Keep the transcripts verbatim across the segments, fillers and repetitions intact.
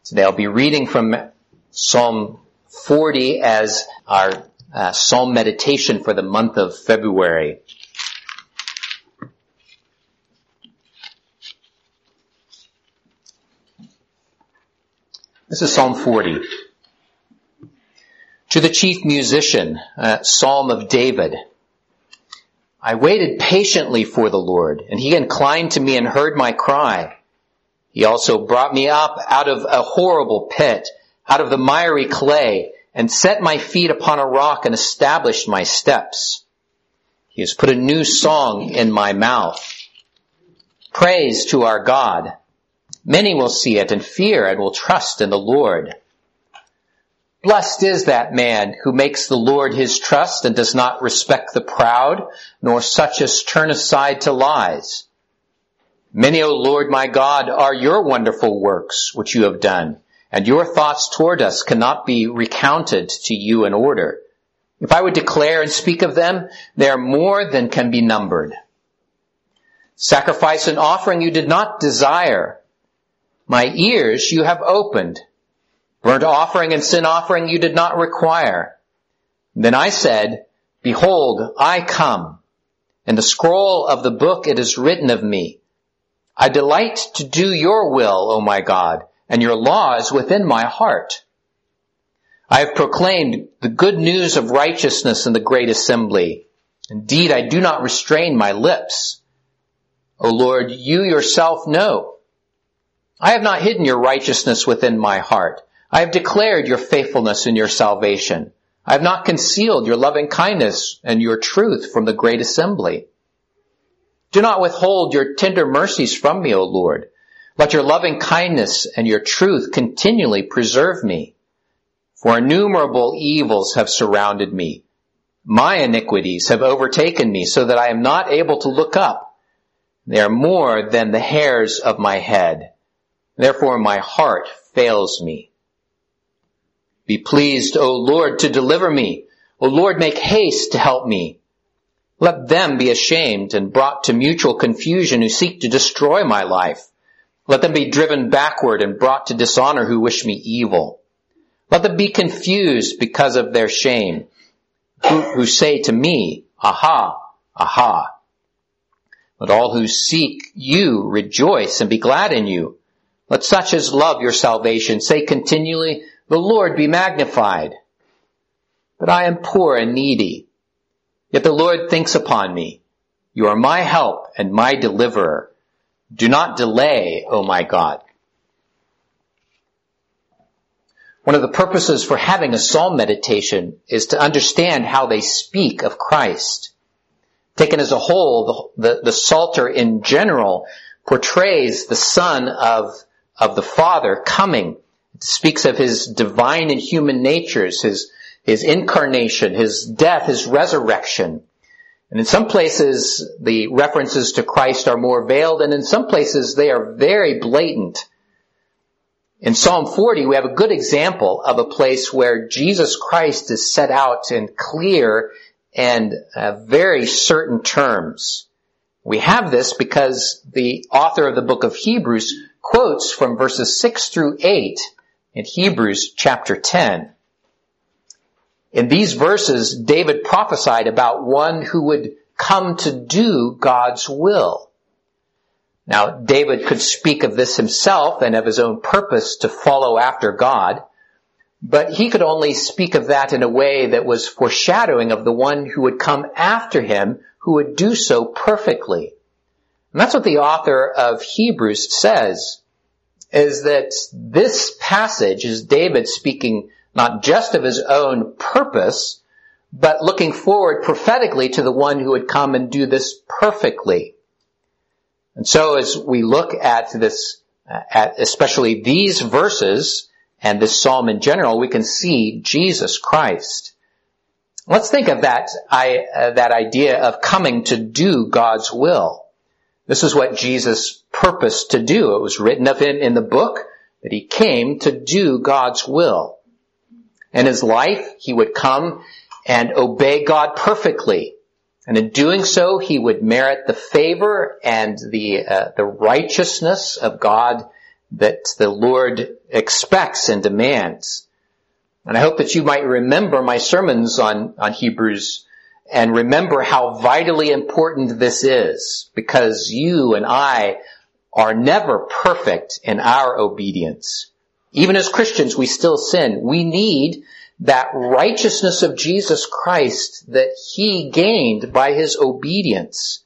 Today I'll be reading from Psalm forty as our uh, psalm meditation for the month of February. This is Psalm forty. To the chief musician, uh, Psalm of David. I waited patiently for the Lord, and he inclined to me and heard my cry. He also brought me up out of a horrible pit, out of the miry clay, and set my feet upon a rock and established my steps. He has put a new song in my mouth. Praise to our God. Many will see it and fear and will trust in the Lord. Blessed is that man who makes the Lord his trust and does not respect the proud, nor such as turn aside to lies. Many, O Lord my God, are your wonderful works which you have done, and your thoughts toward us cannot be recounted to you in order. If I would declare and speak of them, they are more than can be numbered. Sacrifice and offering you did not desire. My ears you have opened. Burnt offering and sin offering you did not require. Then I said, Behold, I come. In the scroll of the book it is written of me. I delight to do your will, O my God, and your law is within my heart. I have proclaimed the good news of righteousness in the great assembly. Indeed, I do not restrain my lips. O Lord, you yourself know. I have not hidden your righteousness within my heart. I have declared your faithfulness and your salvation. I have not concealed your loving kindness and your truth from the great assembly. Do not withhold your tender mercies from me, O Lord. Let your loving kindness and your truth continually preserve me. For innumerable evils have surrounded me. My iniquities have overtaken me so that I am not able to look up. They are more than the hairs of my head. Therefore my heart fails me. Be pleased, O Lord, to deliver me. O Lord, make haste to help me. Let them be ashamed and brought to mutual confusion who seek to destroy my life. Let them be driven backward and brought to dishonor who wish me evil. Let them be confused because of their shame, who, who say to me, Aha, aha. Let all who seek you rejoice and be glad in you. Let such as love your salvation say continually, The Lord be magnified. But I am poor and needy. Yet the Lord thinks upon me. You are my help and my deliverer. Do not delay, O my God. One of the purposes for having a psalm meditation is to understand how they speak of Christ. Taken as a whole, the, the, the Psalter in general portrays the Son of, of the Father coming. It speaks of his divine and human natures, his His incarnation, his death, his resurrection. And in some places, the references to Christ are more veiled, and in some places, they are very blatant. In Psalm forty, we have a good example of a place where Jesus Christ is set out in clear and uh, very certain terms. We have this because the author of the book of Hebrews quotes from verses six through eight in Hebrews chapter ten. In these verses, David prophesied about one who would come to do God's will. Now, David could speak of this himself and of his own purpose to follow after God, but he could only speak of that in a way that was foreshadowing of the one who would come after him, who would do so perfectly. And that's what the author of Hebrews says, is that this passage is David speaking not just of his own purpose, but looking forward prophetically to the one who would come and do this perfectly. And so as we look at this, at especially these verses and this psalm in general, we can see Jesus Christ. Let's think of that, I, uh, that idea of coming to do God's will. This is what Jesus purposed to do. It was written of him in the book that he came to do God's will. In his life, he would come and obey God perfectly. And in doing so, he would merit the favor and the uh, the righteousness of God that the Lord expects and demands. And I hope that you might remember my sermons on, on Hebrews and remember how vitally important this is, because you and I are never perfect in our obedience. Even as Christians, we still sin. We need that righteousness of Jesus Christ that he gained by his obedience.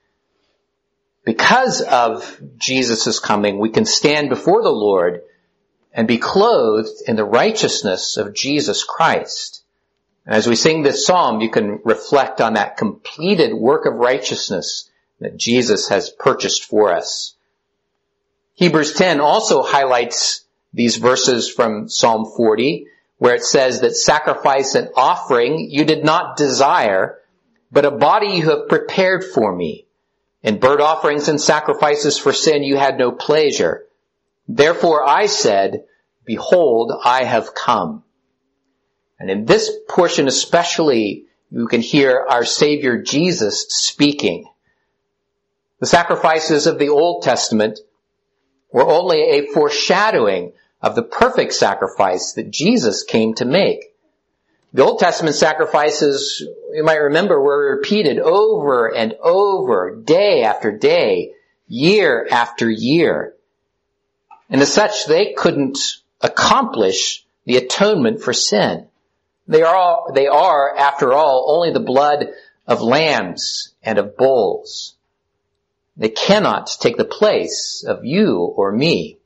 Because of Jesus' coming, we can stand before the Lord and be clothed in the righteousness of Jesus Christ. And as we sing this psalm, you can reflect on that completed work of righteousness that Jesus has purchased for us. Hebrews ten also highlights these verses from Psalm forty, where it says that sacrifice and offering you did not desire, but a body you have prepared for me. In burnt offerings and sacrifices for sin you had no pleasure. Therefore I said, behold, I have come. And in this portion especially, you can hear our Savior Jesus speaking. The sacrifices of the Old Testament were only a foreshadowing of the perfect sacrifice that Jesus came to make. The Old Testament sacrifices, you might remember, were repeated over and over, day after day, year after year. And as such, they couldn't accomplish the atonement for sin. They are, they are, after all, only the blood of lambs and of bulls. They cannot take the place of you or me.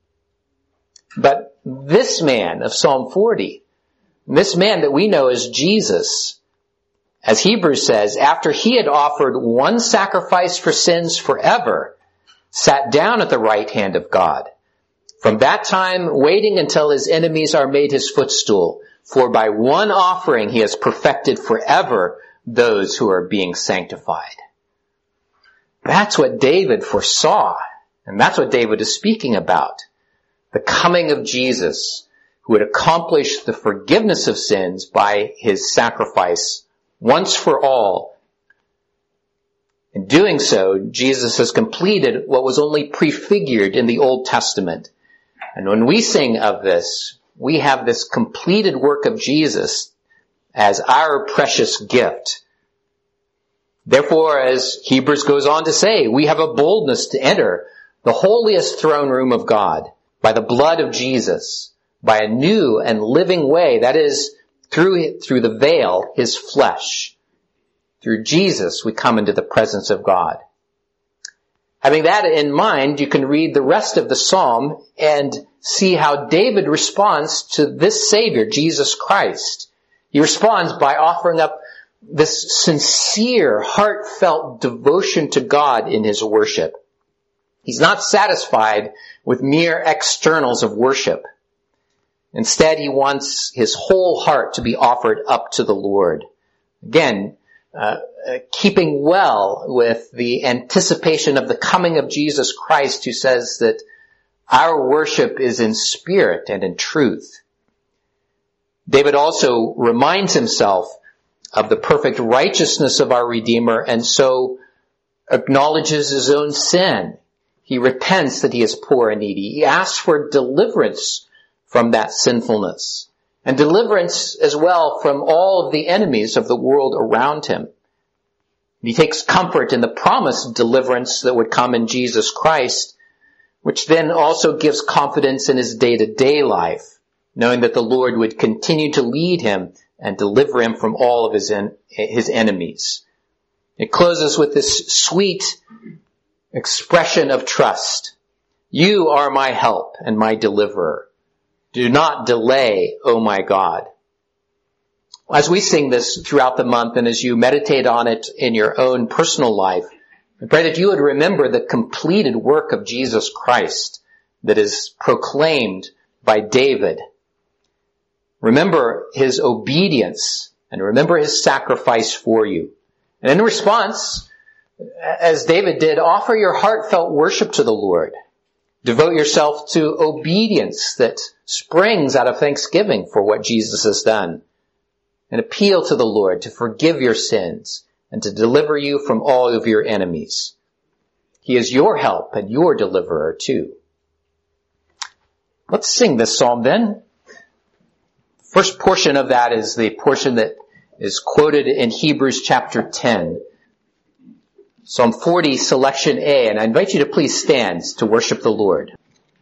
But this man of Psalm forty, this man that we know as Jesus, as Hebrews says, after he had offered one sacrifice for sins forever, sat down at the right hand of God. From that time, waiting until his enemies are made his footstool. For by one offering he has perfected forever those who are being sanctified. That's what David foresaw. And that's what David is speaking about. The coming of Jesus, who would accomplish the forgiveness of sins by his sacrifice once for all. In doing so, Jesus has completed what was only prefigured in the Old Testament. And when we sing of this, we have this completed work of Jesus as our precious gift. Therefore, as Hebrews goes on to say, we have a boldness to enter the holiest throne room of God by the blood of Jesus, by a new and living way, that is, through, through the veil, his flesh. Through Jesus, we come into the presence of God. Having that in mind, you can read the rest of the psalm and see how David responds to this Savior, Jesus Christ. He responds by offering up this sincere, heartfelt devotion to God in his worship. He's not satisfied with mere externals of worship. Instead, he wants his whole heart to be offered up to the Lord. Again, uh, uh, keeping well with the anticipation of the coming of Jesus Christ, who says that our worship is in spirit and in truth. David also reminds himself of the perfect righteousness of our Redeemer, and so acknowledges his own sin. He repents that he is poor and needy. He asks for deliverance from that sinfulness, and deliverance as well from all of the enemies of the world around him. He takes comfort in the promised deliverance that would come in Jesus Christ, which then also gives confidence in his day-to-day life, knowing that the Lord would continue to lead him and deliver him from all of his, en- his enemies. It closes with this sweet expression of trust. You are my help and my deliverer. Do not delay, O my God. As we sing this throughout the month, and as you meditate on it in your own personal life, I pray that you would remember the completed work of Jesus Christ that is proclaimed by David. Remember his obedience and remember his sacrifice for you. And in response, as David did, offer your heartfelt worship to the Lord. Devote yourself to obedience that springs out of thanksgiving for what Jesus has done. And appeal to the Lord to forgive your sins and to deliver you from all of your enemies. He is your help and your deliverer too. Let's sing this psalm then. First portion of that is the portion that is quoted in Hebrews chapter ten. Psalm forty, selection A, and I invite you to please stand to worship the Lord.